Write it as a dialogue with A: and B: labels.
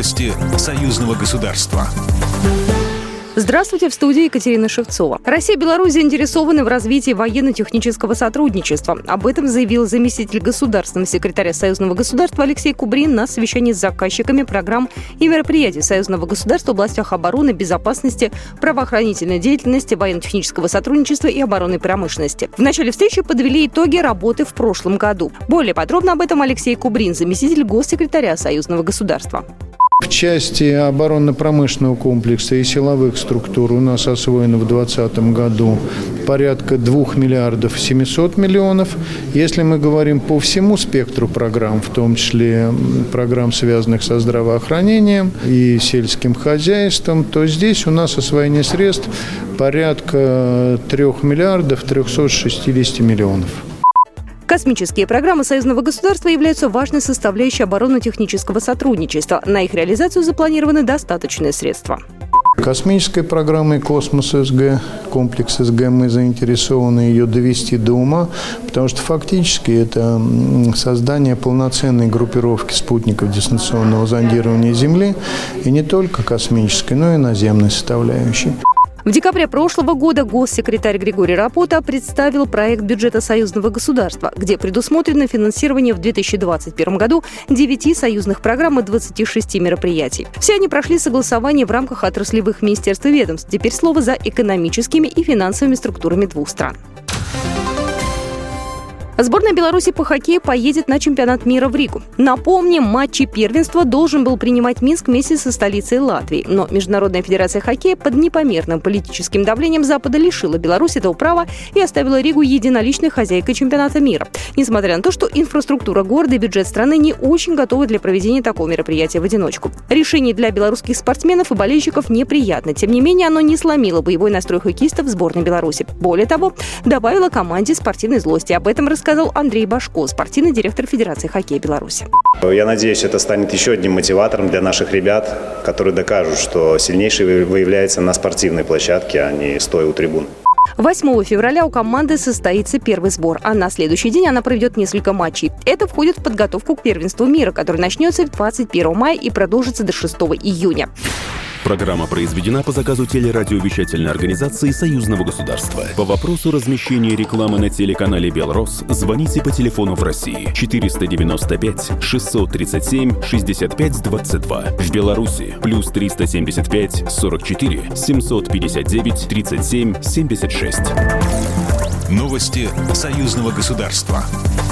A: Новости союзного государства.
B: Здравствуйте, в студии Екатерина Шевцова. Россия и Беларусь заинтересованы в развитии военно-технического сотрудничества. Об этом заявил заместитель государственного секретаря союзного государства Алексей Кубрин на совещании с заказчиками программ и мероприятий союзного государства в областях обороны, безопасности, правоохранительной деятельности, военно-технического сотрудничества и оборонной промышленности. В начале встречи подвели итоги работы в прошлом году. Более подробно об этом Алексей Кубрин, заместитель госсекретаря союзного государства.
C: В части оборонно-промышленного комплекса и силовых структур у нас освоено в 2020 году порядка 2 миллиардов 700 миллионов. Если мы говорим по всему спектру программ, в том числе программ, связанных со здравоохранением и сельским хозяйством, то здесь у нас освоение средств порядка 3 миллиардов 360 миллионов.
B: Космические программы союзного государства являются важной составляющей оборонно-технического сотрудничества. На их реализацию запланированы достаточные средства.
C: Космической программой «Космос СГ», комплекс СГ, мы заинтересованы ее довести до ума, потому что фактически это создание полноценной группировки спутников дистанционного зондирования Земли, и не только космической, но и наземной составляющей.
B: В декабре прошлого года госсекретарь Григорий Рапота представил проект бюджета союзного государства, где предусмотрено финансирование в 2021 году 9 союзных программ и 26 мероприятий. Все они прошли согласование в рамках отраслевых министерств и ведомств. Теперь слово за экономическими и финансовыми структурами двух стран. Сборная Беларуси по хоккею поедет на чемпионат мира в Ригу. Напомним, матчи первенства должен был принимать Минск вместе со столицей Латвии. Но Международная федерация хоккея под непомерным политическим давлением Запада лишила Беларусь этого права и оставила Ригу единоличной хозяйкой чемпионата мира. Несмотря на то, что инфраструктура города и бюджет страны не очень готовы для проведения такого мероприятия в одиночку. Решение для белорусских спортсменов и болельщиков неприятно. Тем не менее, оно не сломило боевой настрой хоккеистов сборной Беларуси. Более того, добавило команде спортивной злости. Об этом рассказал Андрей Башко, спортивный директор Федерации хоккея Беларуси.
D: Я надеюсь, это станет еще одним мотиватором для наших ребят, которые докажут, что сильнейший выявляется на спортивной площадке, а не стоя у трибун.
B: 8 февраля у команды состоится первый сбор, а на следующий день она проведет несколько матчей. Это входит в подготовку к первенству мира, которое начнется 21 мая и продолжится до 6 июня.
A: Программа произведена по заказу телерадиовещательной организации союзного государства. По вопросу размещения рекламы на телеканале «Белрос» звоните по телефону в России 495 637 65 22. В Беларуси плюс 375 44 759 37 76. Новости союзного государства.